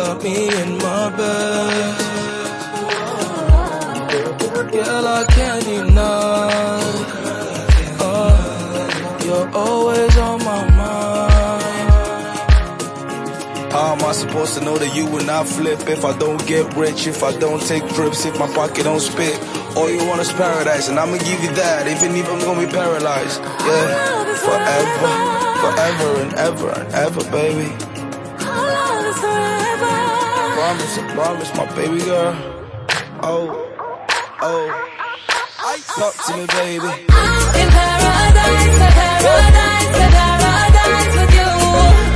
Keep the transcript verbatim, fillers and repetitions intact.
got me in my bed. Girl, I can't deny. Uh, you're always on my mind. How am I supposed to know that you will not flip if I don't get rich, if I don't take trips, if my pocket don't spit? All you want is paradise, and I'ma give you that, even if I'm gonna be paralyzed. Yeah, forever, forever and ever and ever, baby. Promise, I promise, my baby girl. Oh, oh, talk to me, baby. In paradise, a paradise, a paradise with you.